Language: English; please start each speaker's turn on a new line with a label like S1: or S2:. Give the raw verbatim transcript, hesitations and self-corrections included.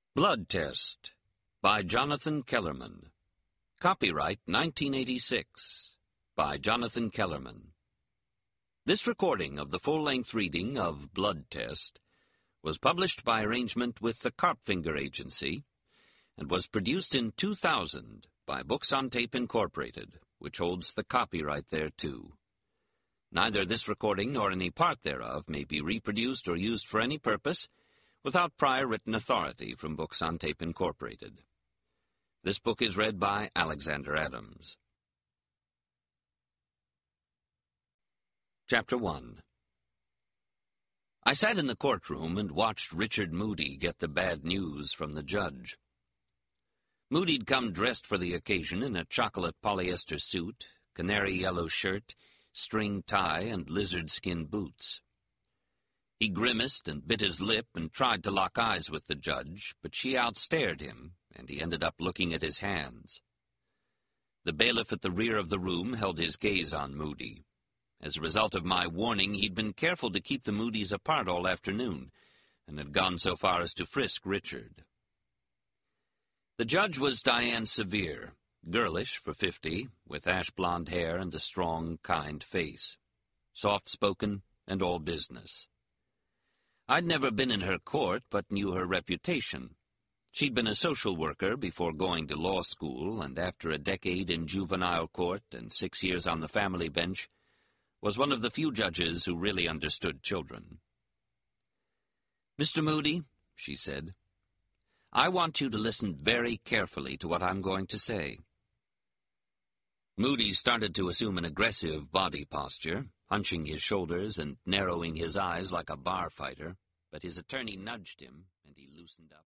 S1: Blood Test by Jonathan Kellerman. Copyright nineteen eighty-six by Jonathan Kellerman. This recording of the full-length reading of Blood Test was published by arrangement with the Karpfinger Agency and was produced in two thousand by Books on Tape Incorporated, which holds the copyright thereto. Neither this recording nor any part thereof may be reproduced or used for any purpose without prior written authority from Books on Tape Incorporated. This book is read by Alexander Adams. Chapter one. I sat in the courtroom and watched Richard Moody get the bad news from the judge. Moody'd come dressed for the occasion in a chocolate polyester suit, canary yellow shirt, string tie, and lizard-skin boots. He grimaced and bit his lip and tried to lock eyes with the judge, but she outstared him, and he ended up looking at his hands. The bailiff at the rear of the room held his gaze on Moody. As a result of my warning, he'd been careful to keep the Moodys apart all afternoon, and had gone so far as to frisk Richard. The judge was Diane Sevier, girlish for fifty, with ash-blonde hair and a strong, kind face, soft-spoken and all business. I'd never been in her court, but knew her reputation. She'd been a social worker before going to law school, and after a decade in juvenile court and six years on the family bench, was one of the few judges who really understood children. "Mister Moody," she said, "I want you to listen very carefully to what I'm going to say." Moody started to assume an aggressive body posture, hunching his shoulders and narrowing his eyes like a bar fighter, but his attorney nudged him, and he loosened up.